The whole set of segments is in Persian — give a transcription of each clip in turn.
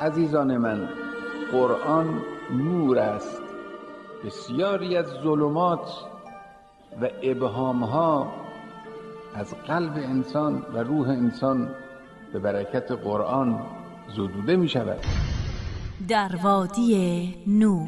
عزیزان من، قرآن نور است. بسیاری از ظلمات و ابهامها از قلب انسان و روح انسان به برکت قرآن زدوده می شود. در وادی نور.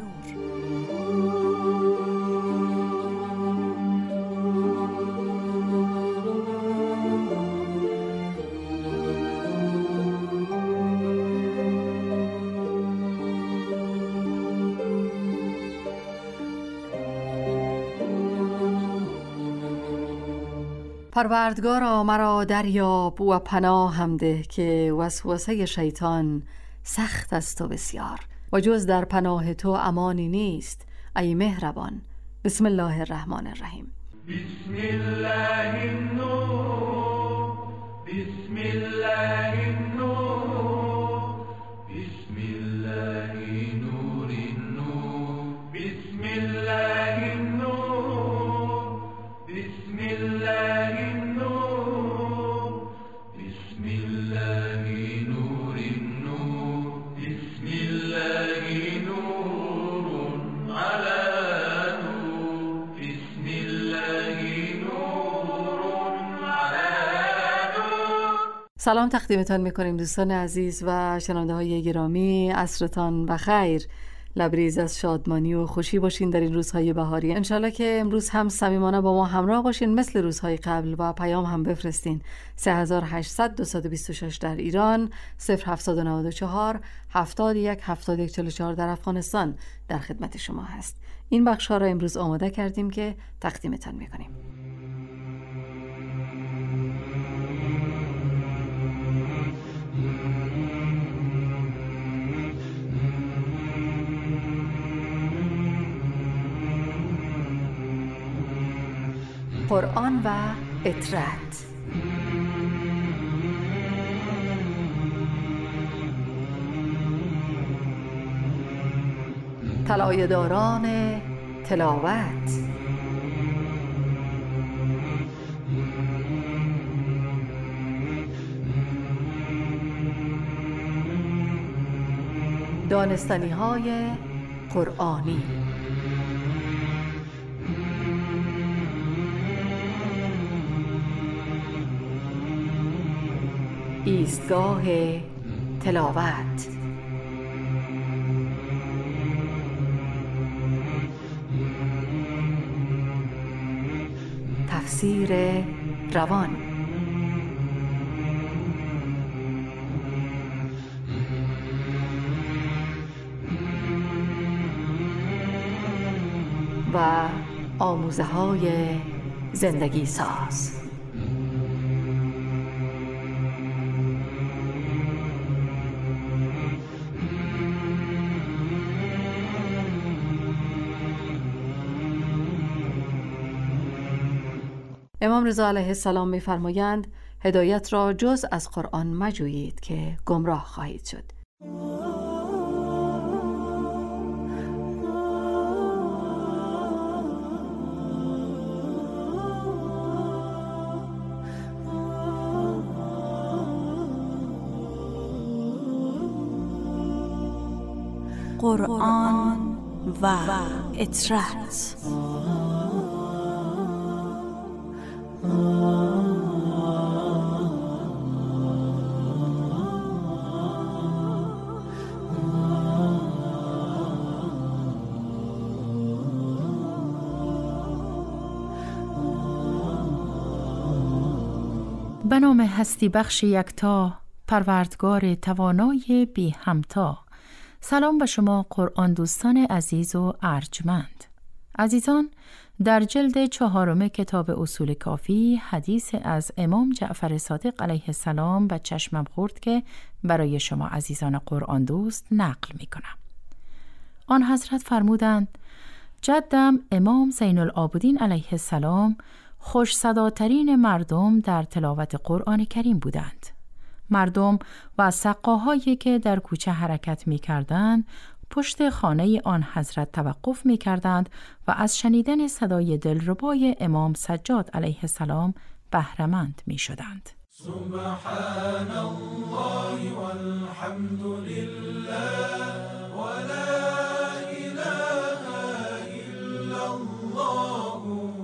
پروردگارا مرا دریاب و پناهم ده که وسوسه شیطان سخت است و بسیار، و جز در پناه تو امانی نیست ای مهربان. بسم الله الرحمن الرحیم. بسم الله النور، بسم الله النور، بسم الله نور النور، بسم الله النور، بسم الله النور، بسم الله نور النور، بسم الله نور على نور، بسم الله نور على نور. سلام تقدیمتان میکنیم دوستان عزیز و شنونده های گرامی. عصرتان بخیر، لبریز از شادمانی و خوشی باشین در این روزهای بهاری. انشالله که امروز هم صمیمانه با ما همراه باشین مثل روزهای قبل و پیام هم بفرستین. 3800-226 در ایران، 0794 71 71 44 در افغانستان در خدمت شما هست. این بخش ها را امروز آماده کردیم که تقدیمتان میکنیم. قرآن و اطرت. طلایه‌داران تلاوت. دانستنی‌های قرآنی. ایستگاه تلاوت. تفسیر روان. و آموزه‌های زندگی ساز. امام رضا علیه السلام می‌فرمایند هدایت را جز از قرآن مجویید که گمراه خواهید شد. قرآن و اطرت. به نام هستی بخش یکتا، پروردگار توانای بی همتا. سلام به شما قرآن دوستان عزیز و ارجمند. عزیزان، در جلد 4 کتاب اصول کافی حدیث از امام جعفر صادق علیه السلام به چشمم خورد که برای شما عزیزان قرآن دوست نقل می کنم. آن حضرت فرمودند جدم امام زین العابدین علیه السلام خوش صداترین مردم در تلاوت قرآن کریم بودند. مردم و سقاهایی که در کوچه حرکت می کردند پشت خانه آن حضرت توقف می کردند و از شنیدن صدای دلربای امام سجاد علیه السلام بهره‌مند می شدند. سبحان الله والحمد لله ولا اله الا الله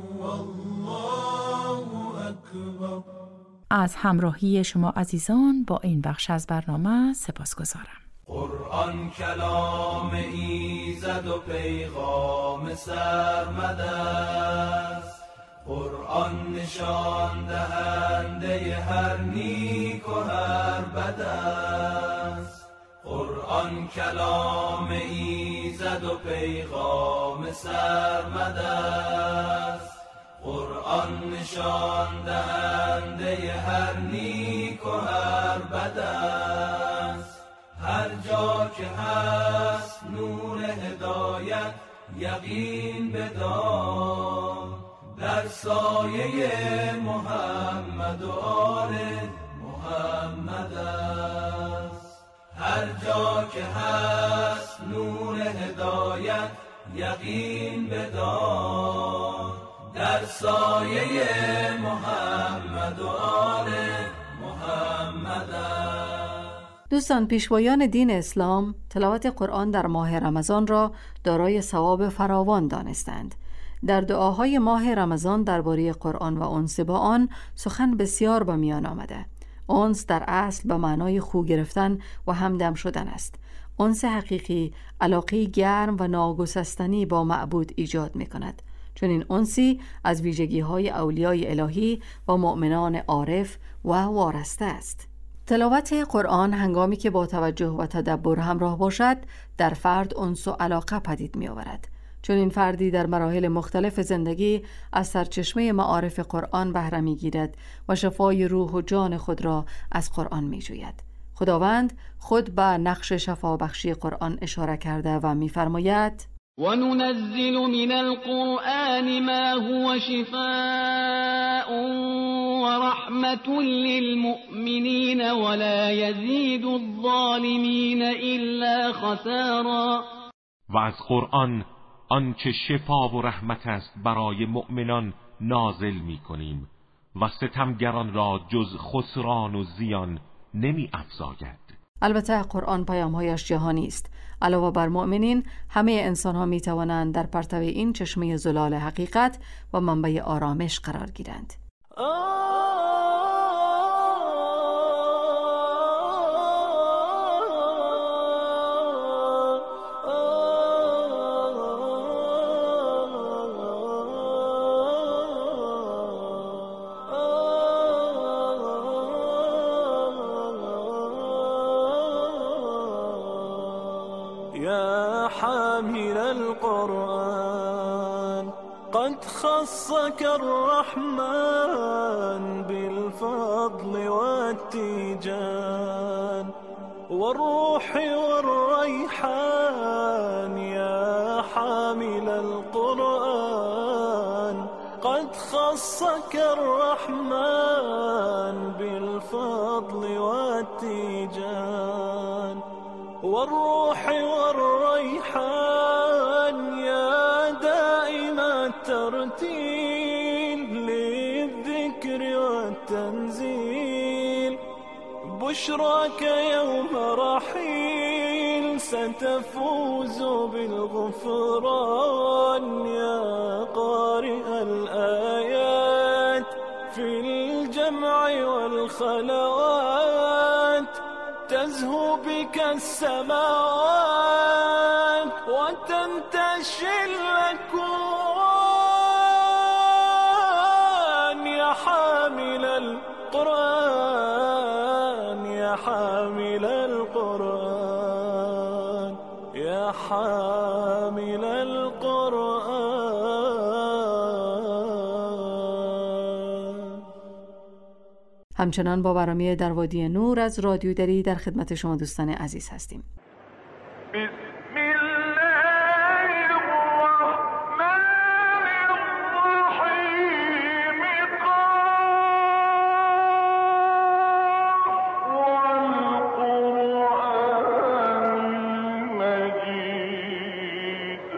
والله اکبر. از همراهی شما عزیزان با این بخش از برنامه سپاسگزارم. قرآن کلام ایزد و پیغام سرمد است، قرآن نشان دهنده هر نیک و هر بد است. قرآن کلام ایزد و پیغام سرمد است، قرآن نشان دهنده هر نیک و هر بد است. هر جا که هست نور هدایت یقین بدار، در سایه محمد و آل محمد است. هر جا که هست نور هدایت یقین بدار، در سایه محمد و آل محمد است. دوستان، پیشوایان دین اسلام تلاوت قرآن در ماه رمضان را دارای ثواب فراوان دانستند. در دعاهای ماه رمضان درباره قرآن و انس با آن سخن بسیار به میان آمده. انس در اصل به معنای خو گرفتن و همدم شدن است. انس حقیقی علاقه گرم و ناگسستنی با معبود ایجاد می کند. چون این انسی از ویژگی‌های اولیای الهی و مؤمنان عارف و وارسته است. تلاوت قرآن هنگامی که با توجه و تدبر همراه باشد در فرد انس و علاقه پدید می آورد. چون این فردی در مراحل مختلف زندگی از سرچشمه معارف قرآن بهره می گیرد و شفای روح و جان خود را از قرآن می جوید. خداوند خود به نقش شفابخشی قرآن اشاره کرده و می فرماید: وننزل من القرآن ما هو شفاء ورحمة للمؤمنين ولا يزيد الظالمين إلا خسارا. و از قرآن آنچه شفا و رحمت است برای مؤمنان نازل می کنیم و ستمگران را جز خسران و زیان نمی افزاید. البته قرآن پیام‌هایش جهانی است. علاوه بر مؤمنین، همه انسان‌ها می‌توانند در پرتو این چشمه زلال حقیقت و منبع آرامش قرار گیرند. يا حامل القرآن قد خصك الرحمن بالفضل والتيجان والروح والريحان. يا حامل القرآن قد خصك الرحمن بالفضل والتيجان والروح والريحان. يا دائم الترتيل للذكر والتنزيل بشراك يوم رحيل ستفوز بالغفران. يا قارئ الآيات في الجمع والخلوات تزهو بك السماوات وتنتشي الأكوان. يا حامل القرآن يا حامل القرآن يا حامل القرآن. همچنان با برنامه در وادی نور از رادیو دری در خدمت شما دوستان عزیز هستیم. بسم الله الرحمن الرحیم. والقرآن مجید.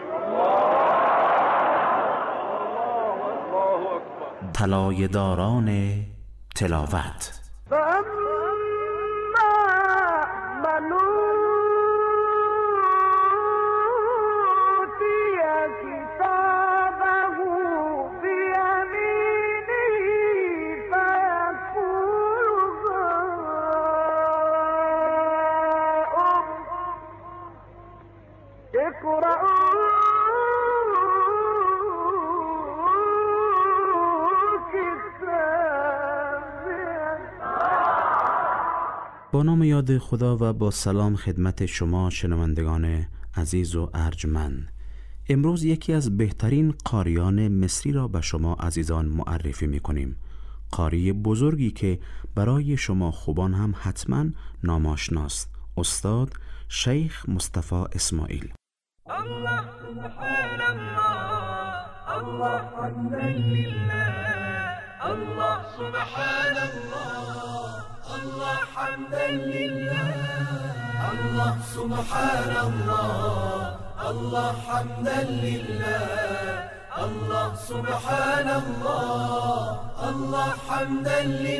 الله اکبر. طلایه‌داران تلاوت. با نام یاد خدا و با سلام خدمت شما شنوندگان عزیز و ارجمند. امروز یکی از بهترین قاریان مصری را به شما عزیزان معرفی می‌کنیم. قاری بزرگی که برای شما خوبان هم حتما ناماشناست. استاد شیخ مصطفی اسماعیل. الله سبحان الله، الله حمدا لله، الله سبحان الله، الله حمدا لله، الله سبحان الله، الله حمدا لله، الله سبحان الله، الله حمدا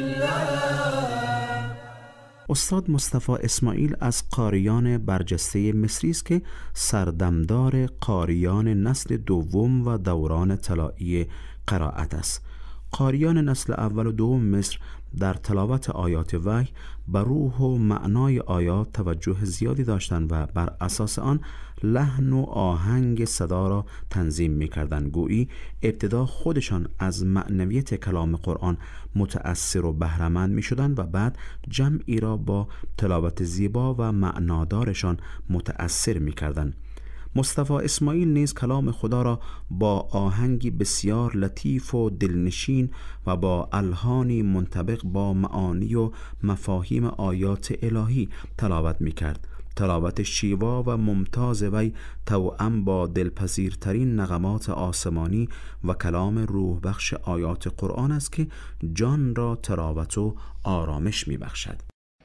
لله. استاد مصطفی اسماعیل از قاریان برجسته مصری است که سردمدار قاریان نسل دوم و دوران طلایی قرائت است. قاریان نسل اول و دوم مصر در تلاوت آیات وحی بر روح و معنای آیات توجه زیادی داشتند و بر اساس آن لحن و آهنگ صدا را تنظیم می‌کردند. گویی ابتدا خودشان از معنویت کلام قرآن متأثر و بهره‌مند می‌شدند و بعد جمعی را با تلاوت زیبا و معنادارشان متأثر می‌کردند. مصطفی اسماعیل نیز کلام خدا را با آهنگی بسیار لطیف و دلنشین و با الحانی منطبق با معانی و مفاهیم آیات الهی تلاوت می‌کرد. تلاوت شیوا و ممتاز وی توأم با دلپذیرترین نغمات آسمانی و کلام روح بخش آیات قرآن است که جان را تراوت و آرامش می‌بخشد.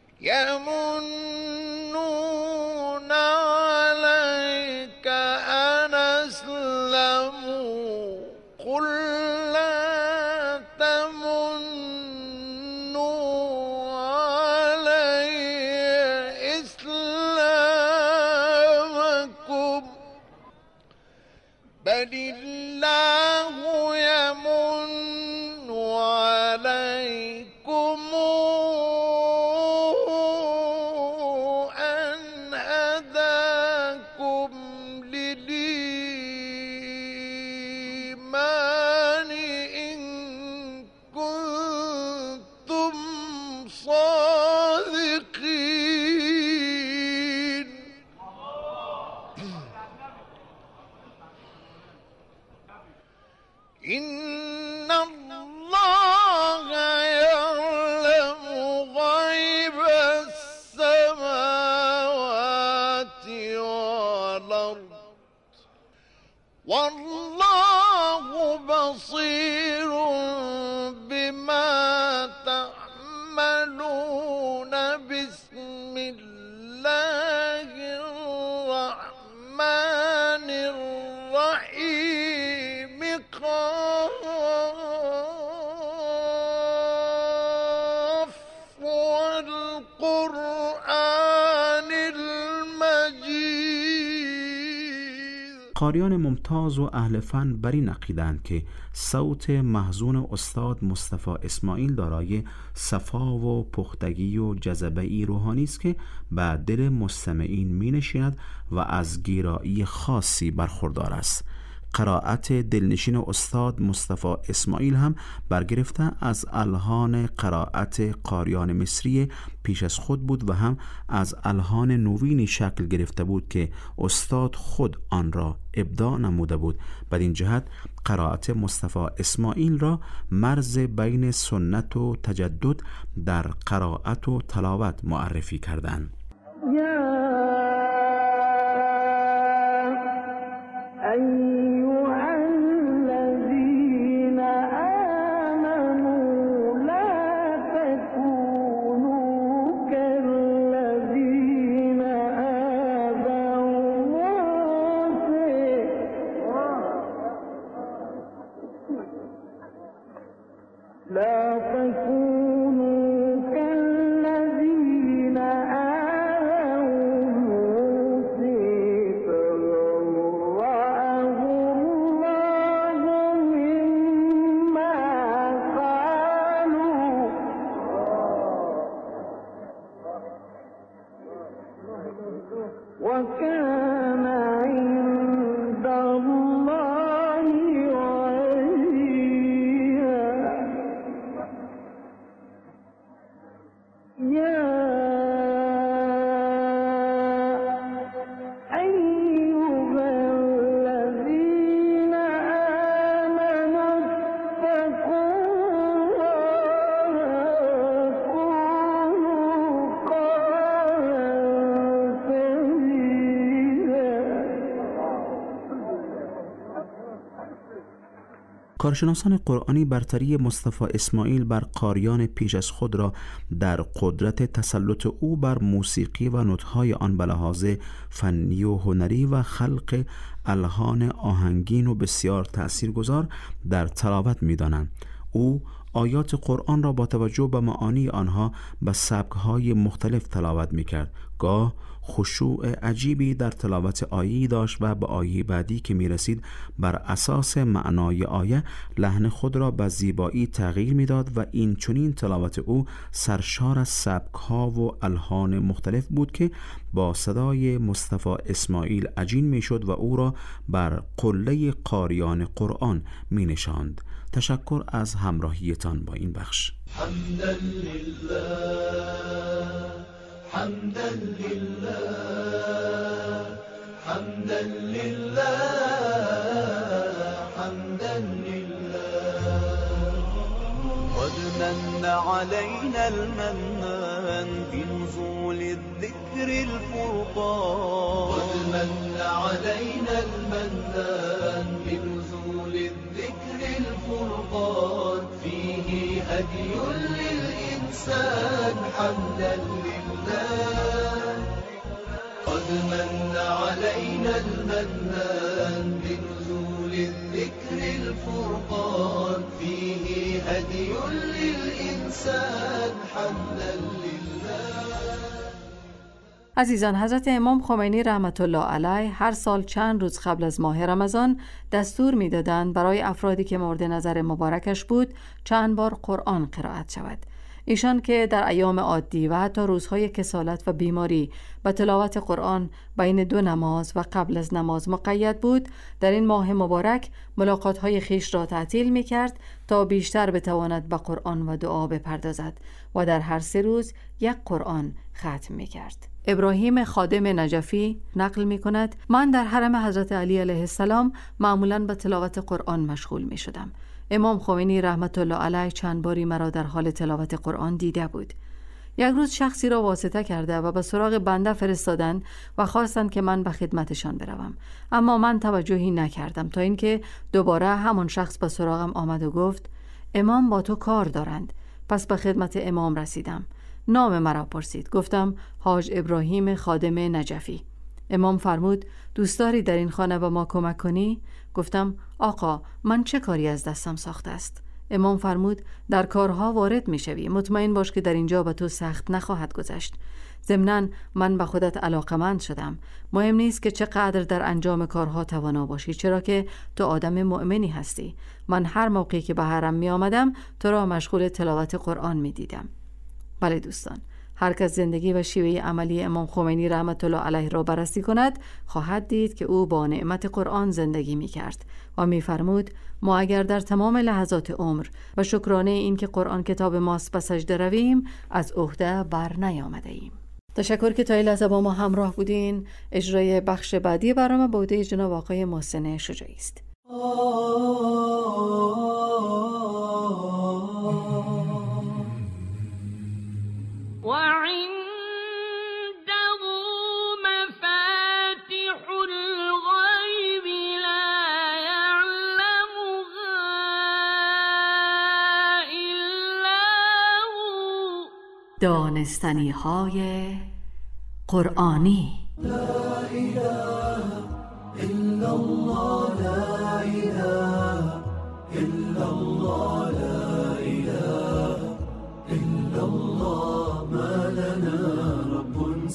يمنون عليك أن أسلموا قل لا تمنوا علي إسلامكم بل الله يمن عليكم إن الله يعلم غيب السماوات والأرض والله بصير بما تعملون بسم الله الرحمن الرحيم قاف والقرآن المجيد. قاریان ممتاز و اهل فن بر این عقیده‌اند که صوت محزون استاد مصطفی اسماعیل دارای صفا و پختگی و جذبه‌ای روحانی است که به دل مستمعین می‌نشیند و از گیرایی خاصی برخوردار است. قرائت دلنشین استاد مصطفی اسماعیل هم برگرفته از الحان قرائت قاریان مصری پیش از خود بود و هم از الحان نوینی شکل گرفته بود که استاد خود آن را ابداع نموده بود. بدین جهت قرائت مصطفی اسماعیل را مرز بین سنت و تجدد در قرائت و تلاوت معرفی کردند. لا تكونوا وكان عند الله وجيها يا أيها الذين آمنوا اتقوا الله وقولوا قولا سديدا. کارشناسان قرآنی برتری مصطفی اسماعیل بر قاریان پیش از خود را در قدرت تسلط او بر موسیقی و نوت‌های آن به لحاظ فنی و هنری و خلق الحان آهنگین و بسیار تأثیرگذار در تلاوت می‌دانند. او آیات قرآن را با توجه به معانی آنها به سبک‌های مختلف تلاوت می‌کرد. گاه خشوع عجیبی در تلاوت آیه‌ای داشت و به آیه بعدی که می‌رسید بر اساس معنای آیه لحن خود را به زیبایی تغییر می‌داد و این چنین تلاوت او سرشار از سبک‌ها و الحان مختلف بود که با صدای مصطفی اسماعیل عجین می‌شد و او را بر قله قاریان قرآن می‌نشاند. تشکر از همراهیتان با این بخش. حمدا لله حمدا لله حمدا لله حمدا لله قد من علينا المنان بنزول الذكر الفرقان قد من علينا المنان بنزول الذكر الفرقان فيه هدي للإنسان حمدا لله قد من علينا المنان بنزول الذكر الفرقان فيه هدي للإنسان حمدا لله. عزیزان، حضرت امام خمینی رحمت الله علیه هر سال چند روز قبل از ماه رمضان دستور می‌دادند برای افرادی که مورد نظر مبارکش بود چند بار قرآن قرائت شود. ایشان که در ایام عادی و حتی روزهای کسالت و بیماری به تلاوت قرآن بین دو نماز و قبل از نماز مقید بود، در این ماه مبارک ملاقات‌های خیش را تعطیل می‌کرد تا بیشتر بتواند به قرآن و دعا بپردازد و در هر 3 روز یک قرآن ختم می‌کرد. ابراهیم خادم نجفی نقل می کند: من در حرم حضرت علی علیه السلام معمولاً به تلاوت قرآن مشغول می شدم. امام خمینی رحمت الله علیه چند باری مرا در حال تلاوت قرآن دیده بود. یک روز شخصی را واسطه کرده و به سراغ بنده فرستادند و خواستند که من به خدمتشان بروم، اما من توجهی نکردم تا اینکه دوباره همان شخص به سراغم آمد و گفت: امام با تو کار دارند. پس به خدمت امام رسیدم. نام مرا پرسید. گفتم: حاج ابراهیم خادم نجفی. امام فرمود: دوست داری در این خانه به ما کمک کنی؟ گفتم: آقا، من چه کاری از دستم ساخته است؟ امام فرمود: در کارها وارد می شوی، مطمئن باش که در اینجا به تو سخت نخواهد گذشت. ضمناً من به خودت علاقمند شدم. مهم نیست که چقدر در انجام کارها توانا باشی، چرا که تو آدم مؤمنی هستی. من هر موقعی که به حرم می آمدم تو را مشغول تلاوت قرآن می دیدم. بله دوستان، هر کس زندگی و شیوه عملی امام خمینی رحمت الله علیه را بررسی کند خواهد دید که او با نعمت قرآن زندگی می کرد و می فرمود: ما اگر در تمام لحظات عمر و شکرانه این که قرآن کتاب ماست به سجده رویم از عهده بر نیامده ایم. تشکر که تا این لحظه با ما همراه بودین. اجرای بخش بعدی برنامه به عهده جناب آقای محسن شجاعی است. وعنده مفاتح الغيب لا يعلمها إلا هو. دانستنی‌های قرآنی. لا إله إلا الله لا إله إلا الله لا إله إلا الله ما لنا رب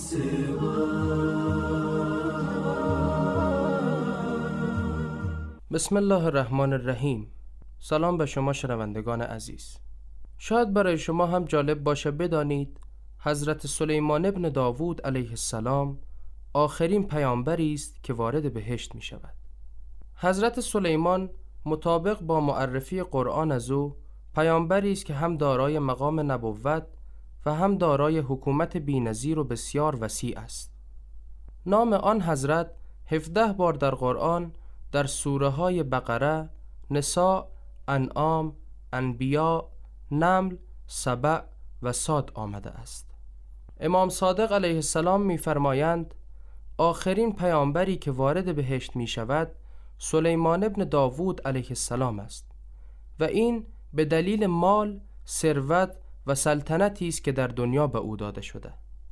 بسم الله الرحمن الرحیم. سلام به شما شنوندگان عزیز. شاید برای شما هم جالب باشه بدانید حضرت سلیمان ابن داوود علیه السلام آخرین پیامبری است که وارد بهشت می شود. حضرت سلیمان مطابق با معرفی قرآن از او پیامبری است که هم دارای مقام نبوت و هم دارای حکومت بی‌نظیر و بسیار وسیع است. نام آن حضرت 17 بار در قرآن در سوره های بقره، نساء، انعام، انبیاء، نمل، سبع و صاد آمده است. امام صادق علیه السلام می‌فرمایند آخرین پیامبری که وارد بهشت می شود سلیمان ابن داوود علیه السلام است و این به دلیل مال، ثروت و سلطنتی است که در دنیا به او داده شده.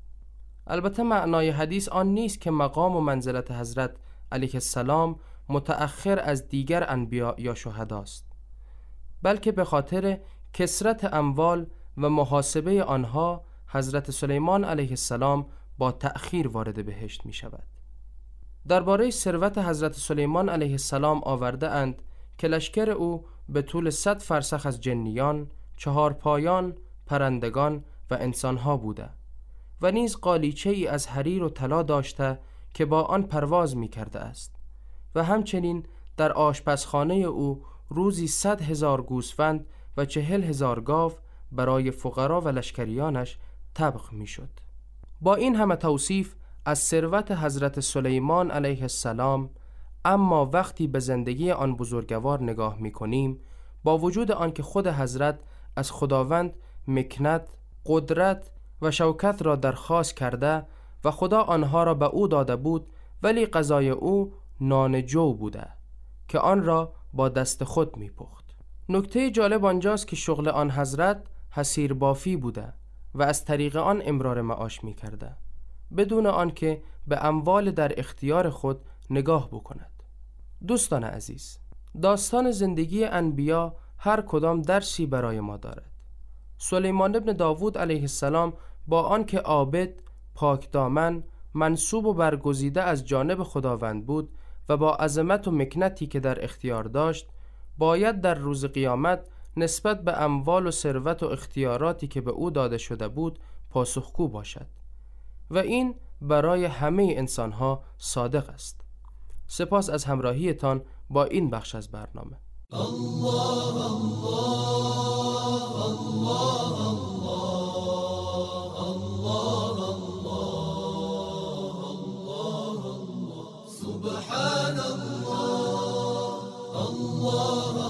البته معنای حدیث آن نیست که مقام و منزلت حضرت علیه السلام متأخر از دیگر انبیا یا شهداست، بلکه به خاطر کثرت اموال و محاسبه آنها حضرت سلیمان علیه السلام با تأخیر وارد بهشت می شود. درباره ثروت حضرت سلیمان علیه السلام آورده اند که لشکر او به طول 100 فرسخ از جنیان، 4 پایان، پرندگان و انسانها بوده و نیز قالیچه ای از حریر و طلا داشته که با آن پرواز می کرده است و همچنین در آشپزخانه او روزی 100,000 گوسفند و 40,000 گاو برای فقرا و لشکریانش طبخ می شد. با این همه توصیف از ثروت حضرت سلیمان علیه السلام، اما وقتی به زندگی آن بزرگوار نگاه می کنیم، با وجود آنکه خود حضرت از خداوند مکنت، قدرت و شوکت را درخواست کرده و خدا آنها را به او داده بود، ولی غذای او نان جو بوده که آن را با دست خود می پخت. نکته جالب آنجاست که شغل آن حضرت حصیر بافی بوده و از طریق آن امرار معاش می کرده بدون آنکه به اموال در اختیار خود نگاه بکند. دوستان عزیز، داستان زندگی انبیا هر کدام درسی برای ما دارد. سلیمان ابن داوود علیه السلام با آنکه عابد، پاکدامن، منسوب و برگزیده از جانب خداوند بود و با عظمت و مکنتی که در اختیار داشت، باید در روز قیامت نسبت به اموال و ثروت و اختیاراتی که به او داده شده بود پاسخگو باشد و این برای همه انسانها صادق است. سپاس از همراهیتان با این بخش از برنامه. الله الله الله الله الله الله سبحان الله الله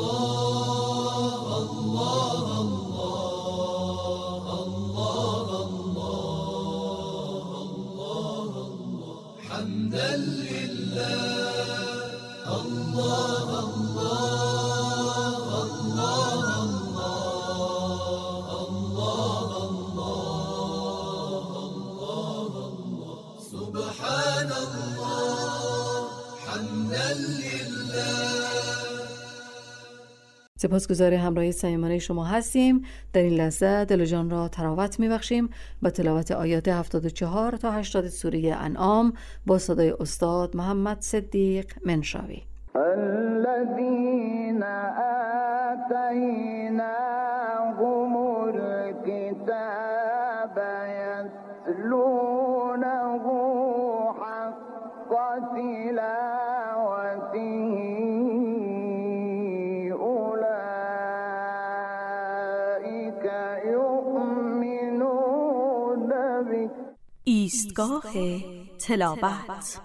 حمدا لله الله الله الله الله الله سبحان الله حمدا لله. سپاسگزار همراهی صمیمانه شما هستیم. در این لحظه دل و جان را تراوت می‌بخشیم با تلاوت آیات 74 تا 80 سوره انعام با صدای استاد محمد صدیق منشاوی. الذين آتيناهم الكتاب يتلونه حق تلاوته ایستگاه تلاوت.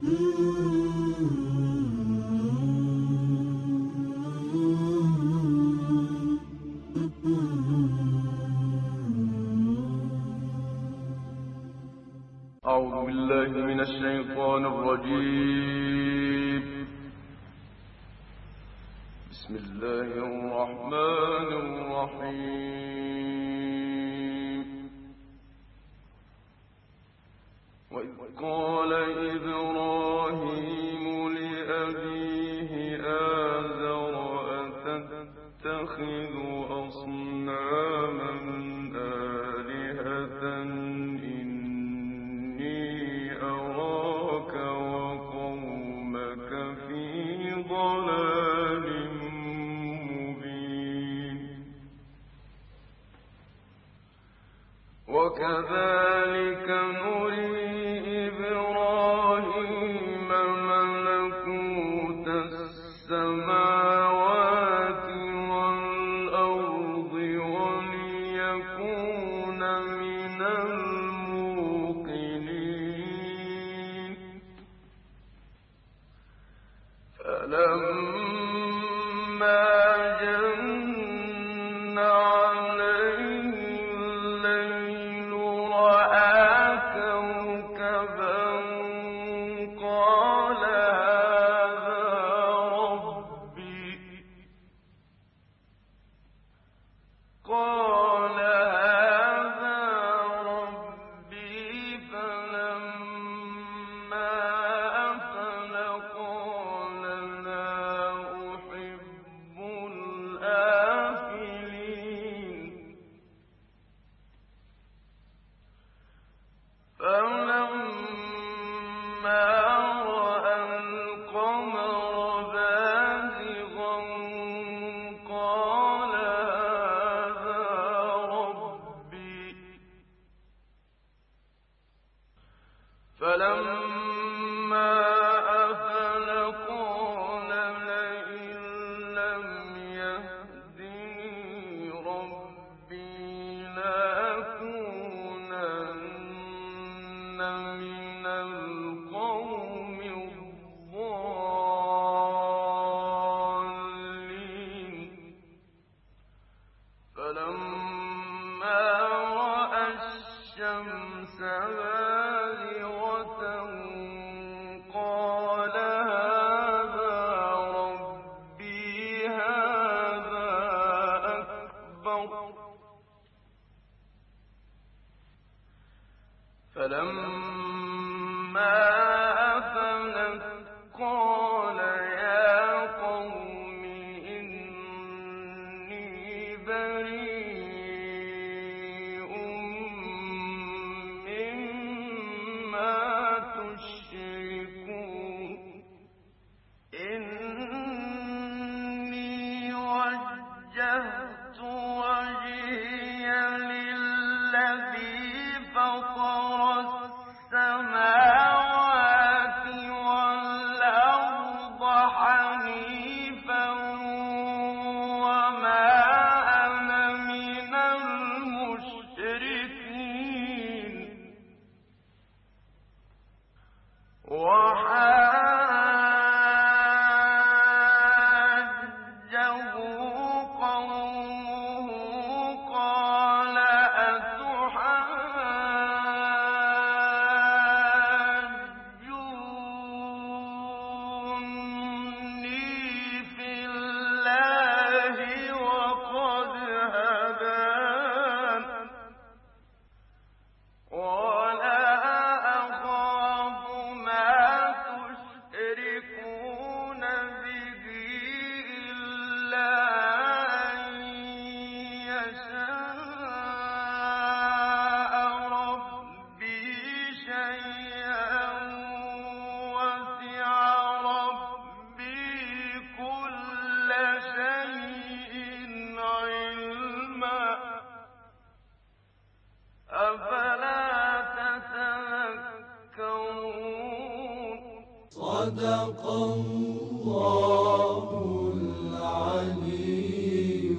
أعوذ بالله من الشيطان الرجيم. بسم الله الرحمن الرحيم. وإذ قال إبراهيم لأبيه آزر أتتخذ أصناما آلهة إني أراك وقومك في ضلال مبين. وكذلك نري إبراهيم من الموقنين فلما جن عليه الليل رأى كوكبا قال هذا ربي فلما أفل قال لا أحب الآفلين فلما رأى القمر بازغا قال هذا ربي فلما أفل قال لئن لم يهدني ربي لأكونن من القوم الضالين فلما رأى الشمس بازغة قال هذا ربي هذا أكبر فلما أفلت قال يا قوم إني بريء مما تشركون إني وجهت وجهي للذي فطر السماوات والأرض حنيفا وما أنا من المشركين وحاجه قومه قال أتحاجوني في الله وقد هدان ولا أخاف ما تشركون به إلا أن يشاء ربي شيئا وسع ربي كل شيء علما أفلا تتذكرون صدق الله العلي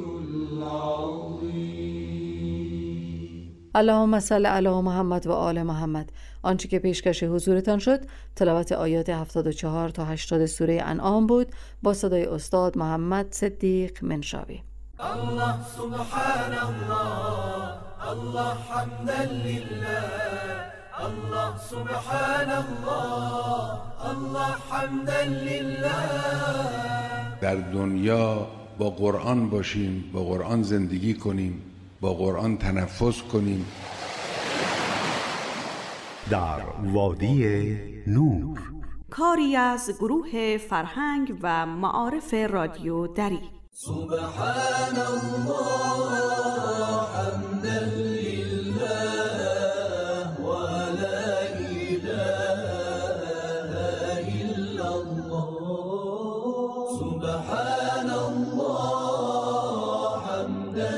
العظيم. اللهم صل علی محمد و آل محمد. آنچه که پیشکش حضورتان شد تلاوت آیات 74 تا 80 سوره انعام بود با صدای استاد محمد صدیق منشاوی. الله سبحان الله الله حمدا لله الله سبحان الله الله حمدا لله. در دنیا با قرآن باشیم، با قرآن زندگی کنیم، با قرآن تنفس کنیم. در وادی نور، کاری از گروه فرهنگ و معارف رادیو دری. سبحان الله حمدا لله ولا إله إلا الله. سبحان الله حمدا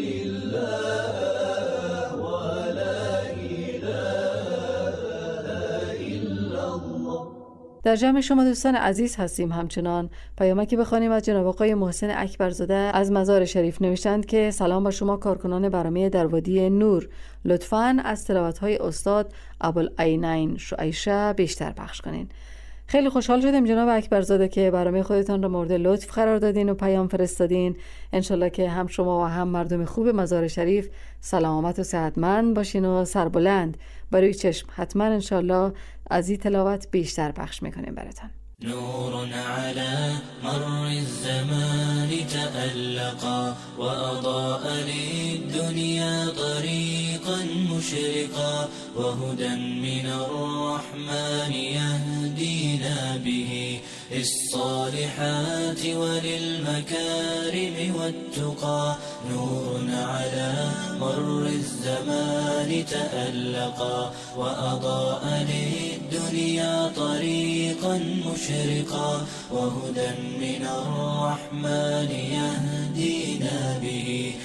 لله ولا إله إلا الله. در جمع شما دوستان عزیز هستیم. همچنان پیامکی بخوانیم از جناب آقای محسن اکبرزاده از مزار شریف. نوشتند که سلام با شما کارکنان برنامه در وادی نور، لطفاً از تلاوت‌های استاد ابوالعینین شعیشه بیشتر پخش کنین. خیلی خوشحال شدیم جناب اکبرزاده که برنامه خودتان را مورد لطف قرار دادین و پیام فرستادین. انشالله که هم شما و هم مردم خوب مزار شریف سلامت و صحتمند باشین و سربلند برای چشم. حتما انشالله از این تلاوت بیشتر پخش میکنیم براتون. نور على مر الزمان تألقا وأضاء للدنيا طريقا مشرقا وهدى من الرحمن يهدينا به للصالحات وللمكارم والتقى. نور على مر الزمان تألقا وأضاء للدنيا طريقا مشرقا وهدى من الرحمن يهدينا به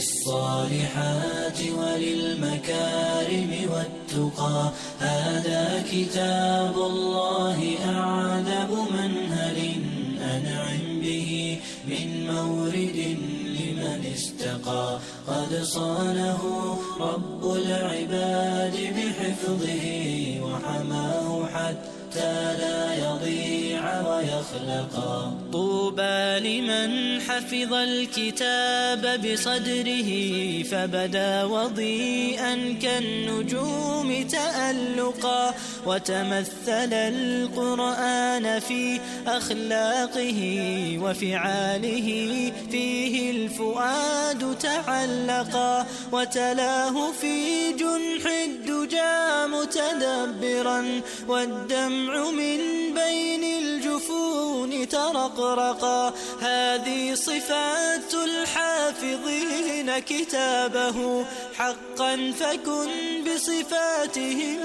للصالحات وللمكارم والتقى. هذا كتاب الله أعذب منهل أنعم به من مورد لمن استقى. قد صانه رب العباد بحفظه وحماه حتى لا يضيع ويخلقا. طوبى لمن حفظ الكتاب بصدره فبدا وضيئا كالنجوم تألقا وتمثل القرآن في أخلاقه وفعاله فيه الفؤاد تعلقا وتلاه في جنح الدجى متدبرا والدمع من بين الجفون ترقرقا. هذه صفات الحافظين كتابه حقا فكن بصفاتهم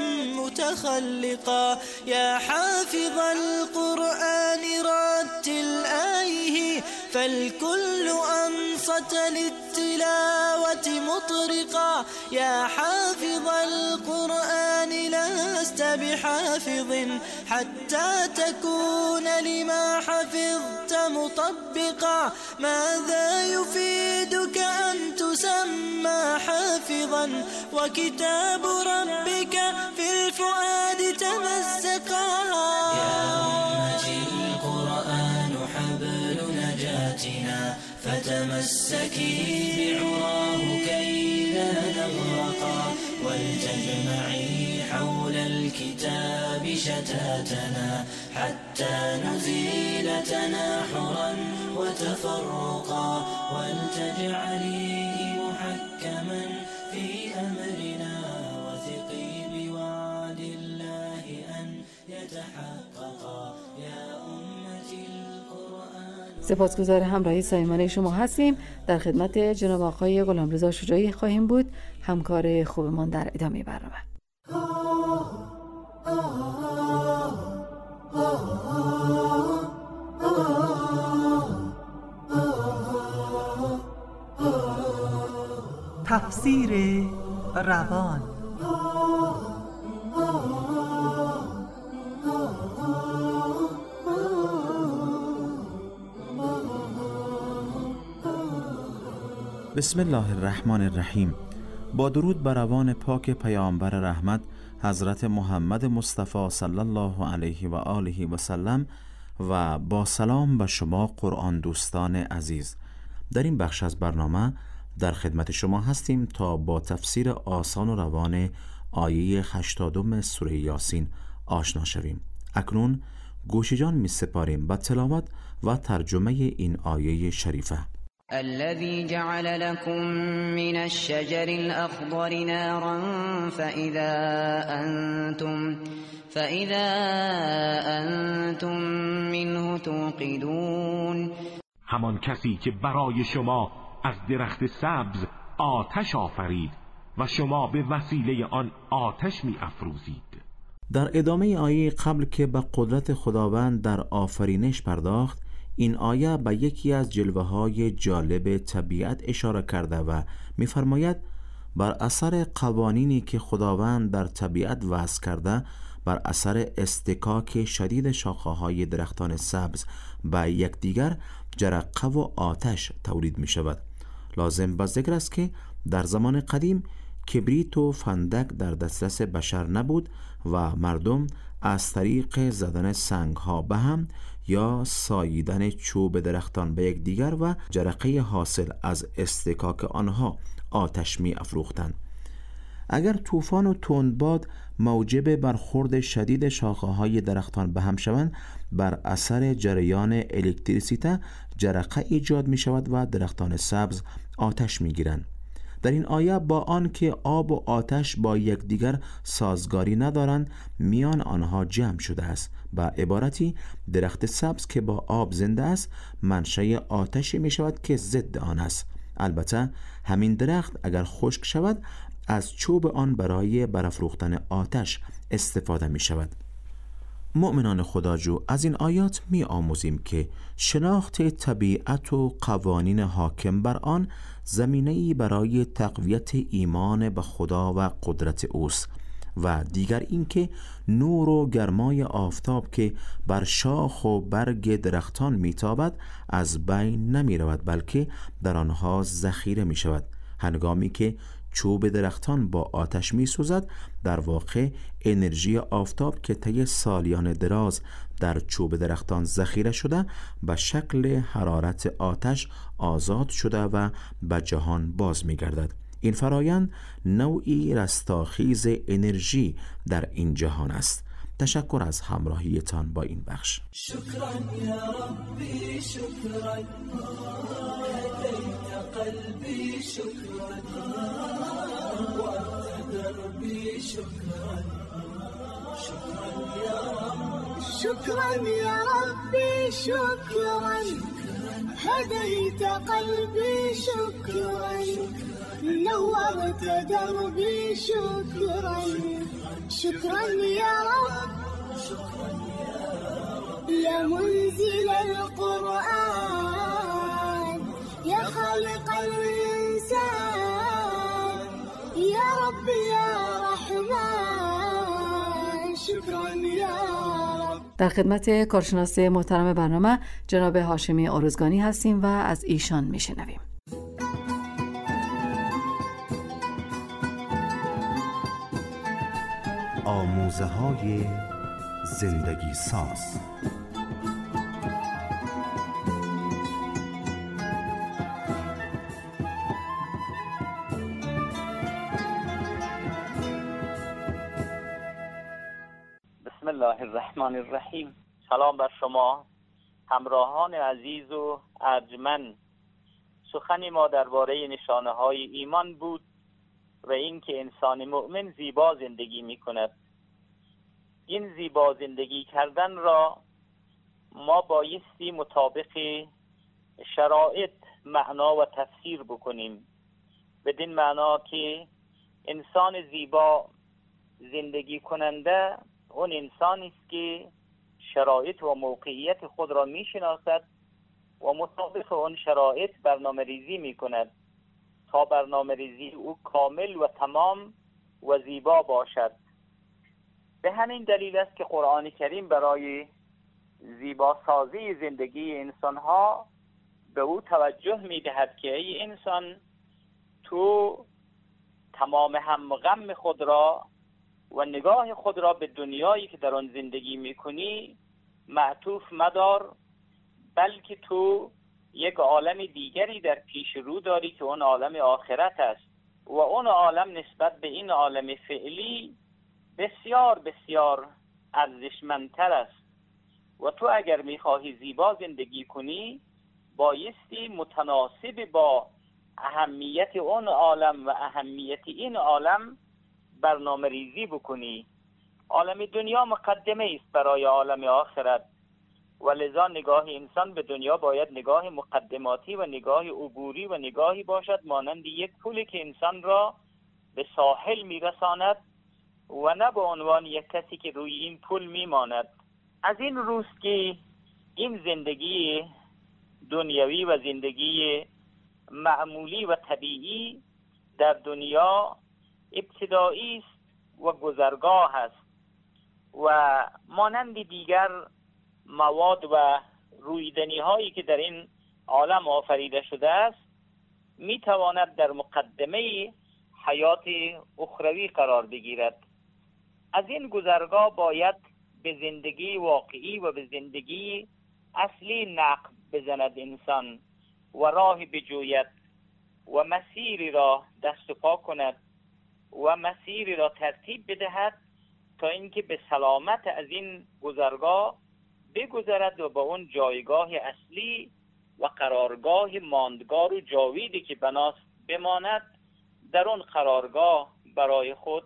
متخلقا. يا حافظ القرآن رتل آيه فالكل أنصت للتلاوة مطرقا. يا حافظ القرآن لست بحافظ حتى تكون لما حفظت مطبقا. ماذا يفيدك أن تسمى حافظا وكتاب ربك في الفؤاد تمزقا. يا أمتي القرآن حبل نجاتنا فتمسكي بعراه كي لا نغرقا ولتجمعي حول الكتاب شتاتنا حتى نزيل تناحرا وتفرقا ولتجعليه محكما في أمرنا وثقي بوعد الله أن يتحققا. يا أمتي القرآن. سپاسگزار همراهی صمیمانه شما هستیم. در خدمت جناب آقای غلامرضا شجاعی خواهیم بود، همکار خوبمان در ادامه برنامه. تفسیر روان. بسم الله الرحمن الرحیم. با درود بر روان پاک پیامبر رحمت حضرت محمد مصطفی صلی الله علیه و آله و سلم و با سلام به شما قرآن دوستان عزیز. در این بخش از برنامه در خدمت شما هستیم تا با تفسیر آسان و روان آیه 80 سوره یاسین آشنا شویم. اکنون گوش جان می سپاریم به تلاوت و ترجمه این آیه شریفه. الذي جعل لكم من الشجر الأخضر نارا فإذا أنتم منه توقدون. همان کسی که برای شما از درخت سبز آتش آفرید و شما به وسیله آن آتش می افروزید. در ادامه آیه قبل که به قدرت خداوند در آفرینش پرداخت، این آیه به یکی از جلوه‌های جالب طبیعت اشاره کرده و می‌فرماید بر اثر قوانینی که خداوند در طبیعت وضع کرده بر اثر اصطکاک شدید شاخه‌های درختان سبز به یکدیگر جرقه و آتش تولید می شود. لازم به ذکر است که در زمان قدیم کبریت و فندک در دسترس بشر نبود و مردم از طریق زدن سنگ‌ها به هم یا ساییدن چوب درختان به یکدیگر و جرقه حاصل از اصطکاک آنها آتش می افروختند. اگر طوفان و تندباد موجب برخورد شدید شاخه‌های درختان به هم شوند، بر اثر جریان الکتریسیته جرقه ایجاد می شود و درختان سبز آتش می گیرند. در این آیه با آن که آب و آتش با یکدیگر سازگاری ندارند، میان آنها جمع شده است. به عبارتی درخت سبز که با آب زنده است منشأ آتشی می شود که ضد آن است. البته همین درخت اگر خشک شود از چوب آن برای برافروختن آتش استفاده می شود. مؤمنان خداجو، از این آیات می آموزیم که شناخت طبیعت و قوانین حاکم بر آن زمینه‌ای برای تقویت ایمان به خدا و قدرت اوست و دیگر اینکه نور و گرمای آفتاب که بر شاخ و برگ درختان میتابد از بین نمی رود، بلکه در آنها ذخیره می شود. هنگامی که چوب درختان با آتش می سوزد، در واقع انرژی آفتاب که طی سالیان دراز در چوب درختان ذخیره شده به شکل حرارت آتش آزاد شده و به جهان باز می گردد. این فرایند نوعی رستاخیز انرژی در این جهان است. تشکر از همراهیتان با این بخش. شکرا یا ربی، شکرا هدیت قلبی، شکرا وقت دربی، شکرا شکرا یا رب، شكرا يا ربي شكرا هديت قلبي شكرا نورت دربي شكرا شكرا يا رب يا منزل القرآن يا خالق الإنسان يا رب يا رحمن شكرا يا رب. در خدمت کارشناس محترم برنامه جناب هاشمی آرزگانی هستیم و از ایشان میشنویم. آموزه‌های زندگی ساز. بسم الله الرحمن الرحیم. سلام بر شما همراهان عزیز و ارجمند. سخن ما درباره نشانه های ایمان بود و اینکه انسان مؤمن زیبا زندگی می کند. این زیبا زندگی کردن را ما بایستی مطابق شرایط معنا و تفسیر بکنیم، بدین معنا که انسان زیبا زندگی کننده اون انسانی است که شرایط و موقعیت خود را می شناسد و مطابق اون شرایط برنامه ریزی می کند تا برنامه ریزی او کامل و تمام و زیبا باشد. به همین دلیل است که قرآن کریم برای زیباسازی زندگی انسانها به او توجه می دهد که ای انسان، تو تمام هم غم خود را و نگاه خود را به دنیایی که در آن زندگی میکنی معطوف مدار، بلکه تو یک عالم دیگری در پیش رو داری که اون عالم آخرت است و اون عالم نسبت به این عالم فعلی بسیار بسیار ارزشمندتر است و تو اگر میخواهی زیبا زندگی کنی بایستی متناسب با اهمیت اون عالم و اهمیت این عالم برنامه ریزی بکنی. عالم دنیا مقدمه است برای عالم آخرت و لذا نگاه انسان به دنیا باید نگاه مقدماتی و نگاه عبوری و نگاهی باشد مانند یک پولی که انسان را به ساحل میرساند و نه به عنوان یک کسی که روی این پول میماند. از این روست که این زندگی دنیوی و زندگی معمولی و طبیعی در دنیا ابتدایی است و گذرگاه است و مانند دیگر مواد و رویدنی هایی که در این عالم آفریده شده است می تواند در مقدمه حیات اخروی قرار بگیرد. از این گذرگاه باید به زندگی واقعی و به زندگی اصلی نقب بزند انسان و راه بجوید و مسیری را دست و پا کند و مسیری را ترتیب بدهد تا اینکه به سلامت از این گذرگاه بگذرد و به اون جایگاه اصلی و قرارگاه ماندگار و جاویدی که بناست بماند. در اون قرارگاه برای خود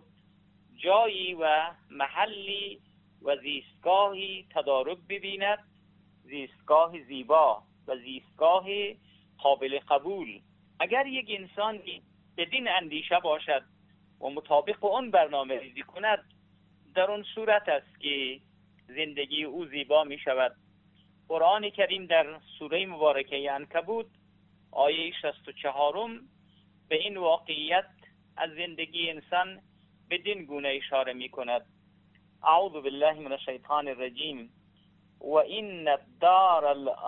جایی و محلی و زیستگاهی تدارک ببیند، زیستگاه زیبا و زیستگاه قابل قبول. اگر یک انسانی بدین اندیشه باشد و مطابق اون برنامه ریزی کند، در اون صورت است که زندگی او زیبا می شود. قرآن کریم در سوره مبارکه عنکبوت آیه 64 به این واقعیت از زندگی انسان بدین گونه اشاره می کند: اعوذ بالله من الشیطان الرجیم و این الدار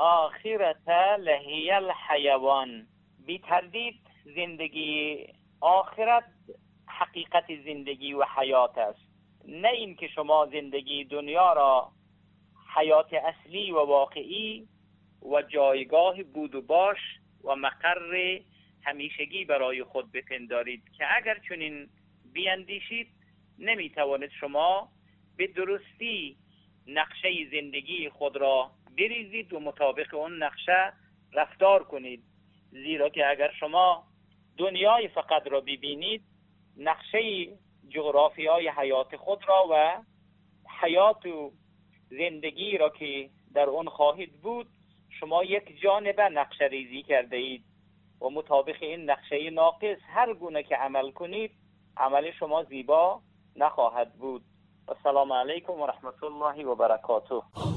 الاخرة لهی الحیوان. بی تردید زندگی آخرت حقیقت زندگی و حیات است، نه این که شما زندگی دنیا را حیات اصلی و واقعی و جایگاه بود و باش و مقر همیشگی برای خود بپندارید، که اگر چنین بیاندیشید نمیتوانید شما به درستی نقشه زندگی خود را بریزید و مطابق اون نقشه رفتار کنید. زیرا که اگر شما دنیای فقط را ببینید، نقشه جغرافیای حیات خود را و حیات و زندگی را که در اون خواهید بود شما یک جانبه نقشه ریزی کرده اید و مطابق این نقشه ناقص هر گونه که عمل کنید عمل شما زیبا نخواهد بود. السلام علیکم و رحمت الله و برکاته.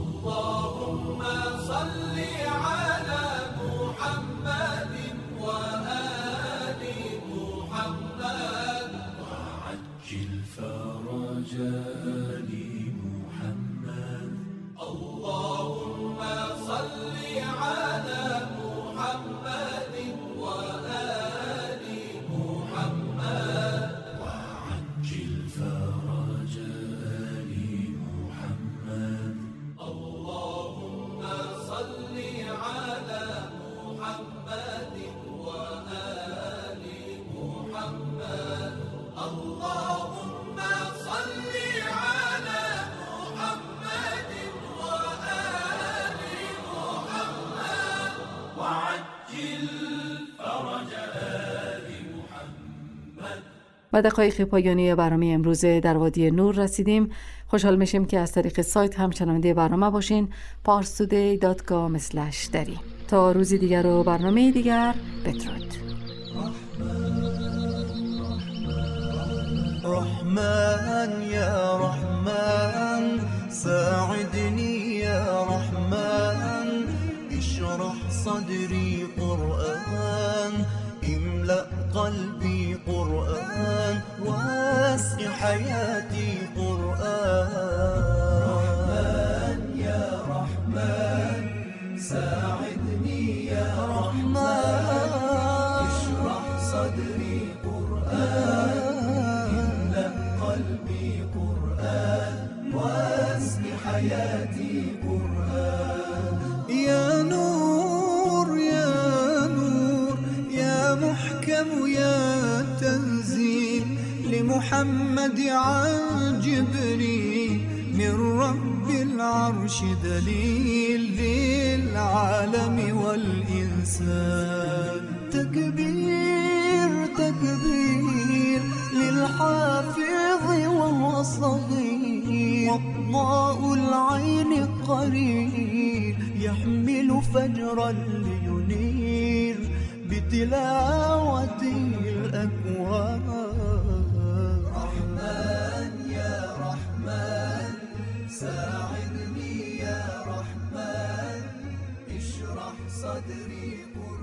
اللهم صل على محمد و آل محمد وعجل فرج آل محمد. اللهم صل على محمد و آل محمد وعجل فرج آل محمد. اللهم صل على محمد و آل محمد. اللهم صل على محمد و آل محمد وعجل فرج آل محمد. و دقایق پایانی برنامه امروز در وادی نور رسیدیم. خوشحال میشیم که از طریق سایت هم شنونده برنامه باشین. parstoday.com/dari. تا روزی دیگر و برنامه دیگر، بدرود. رحمن يا رحمن ساعدني يا رحمن اشرح صدري قرآن املأ قلبي قرآن واسع حياتي قرآن. رحمن يا رحمن ساعدني يا رحمن اشرح صدري قرآن قلبي قرآن واسم حياتي قرآن. يا نور يا نور يا محكم يا تنزيل لمحمد عن جبريل من رب العرش دليل للعالم والإنسان. تكبير تكبير للحافظ وهو صغير وضاء العين قرير يحمل فجرا لينير بتلاوته الأكوان. رحمن يا رحمن ساعدني يا رحمن اشرح صدري